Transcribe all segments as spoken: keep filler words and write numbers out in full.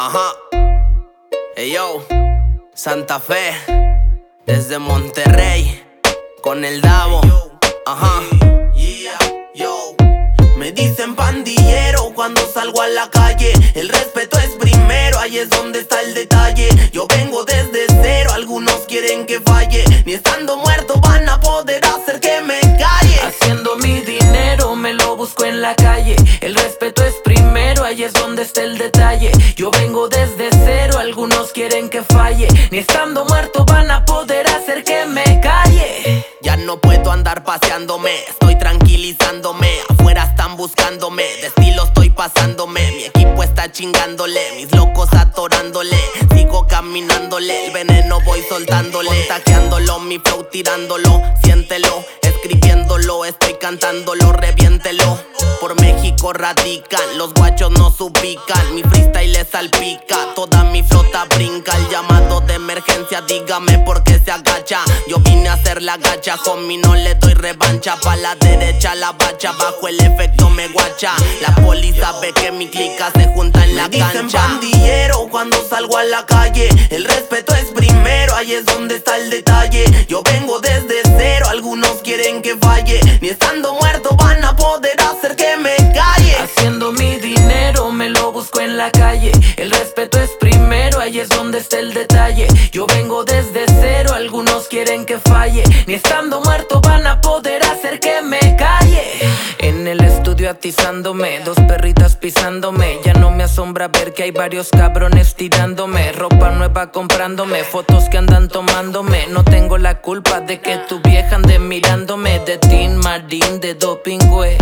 Ajá. Hey yo, Santa Fe, desde Monterrey, con el Davo. Ajá. Me dicen pandillero cuando salgo a la calle. El respeto es primero, ahí es donde está el detalle. Yo vengo desde cero, algunos quieren que falle. Ni estando muerto van a poder hacer que me calle. Haciendo mi dinero me lo busco en la calle. El respeto es primero, ahí es donde está el detalle. Yo vengo desde cero, algunos quieren que falle. Ni estando muerto van a poder hacer que me calle. Ya no puedo andar paseándome, estoy tranquilizándome. Afuera están buscándome, de estilo estoy pasándome. Mi equipo está chingándole, mis locos atorándole. Sigo caminándole, el veneno voy soltándole. Contagiándolo, mi flow tirándolo. Siéntelo, escribiéndolo, estoy cantándolo, reviéntelo. Por México radican, los guachos nos ubican. Mi freestyle les salpica, toda mi flota brinca. El llamado de emergencia, dígame por qué se agacha. Yo vine a hacer la gacha, homie, no le doy revancha. Pa' la derecha la bacha, bajo el efecto me guacha. La poli sabe que mi clica se junta en la cancha. Me dicen pandillero cuando salgo a la calle. El respeto es primero, ahí es donde está el detalle. Yo vengo desde cero, algunos quieren que falle. Ni estando muerto van a poder hacer que me calle. Haciendo mi dinero me lo busco en la calle. El respeto es primero, ahí es donde está el detalle. Yo vengo desde cero, algunos quieren que falle. Ni estando muerto van a poder hacer que me calle. En el estudio atizándome, dos perritas pisándome. Ya no me asombra ver que hay varios cabrones tirándome. Ropa nueva comprándome, fotos que andan tomándome. No tengo la culpa de que tu vieja ande mirándome. De Tin Marín, de doping, güey.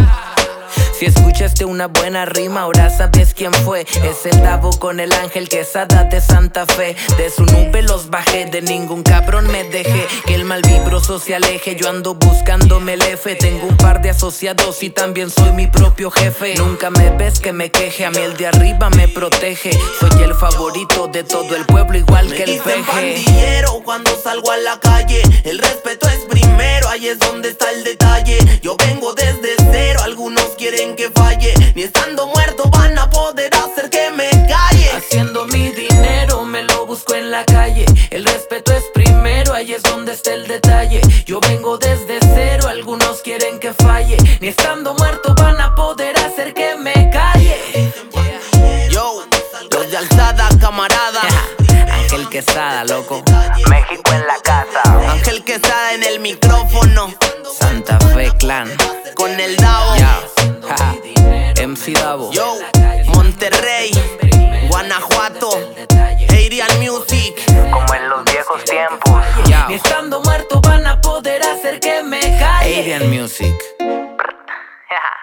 Si escuchaste una buena rima, ahora sabes quién fue. Es el Davo con el Ángel Quesada de Santa Fe. De su nube los bajé, de ningún cabrón me dejé. Que el mal vibroso se aleje, yo ando buscándome el F. Tengo un par de asociados y también soy mi propio jefe. Nunca me ves que me queje, a mí el de arriba me protege. Soy el favorito de todo el pueblo, igual me que el dicen peje. Pandillero cuando salgo a la calle. El respeto es primero, ahí es donde está el detalle. Yo vengo desde cero, algunos quieren que falle. Ni estando muerto van a poder hacer que me calle. Haciendo mi dinero me lo busco en la calle. El respeto es primero, ahí es donde está el detalle. Yo vengo desde cero, algunos quieren que falle. Ni estando muerto van a poder hacer que me calle. Yo, los de alzada, camarada. Ángel Quesada, loco. México en la casa. Ángel Quesada en el micrófono. Santa Fe Clan. Con el Davo. Ya. M C Davo. Yo, Monterrey, Guanajuato, Adrian Music. Como en los viejos tiempos. Ya. Ni estando muerto van a poder hacer que me calle. Adrian Music.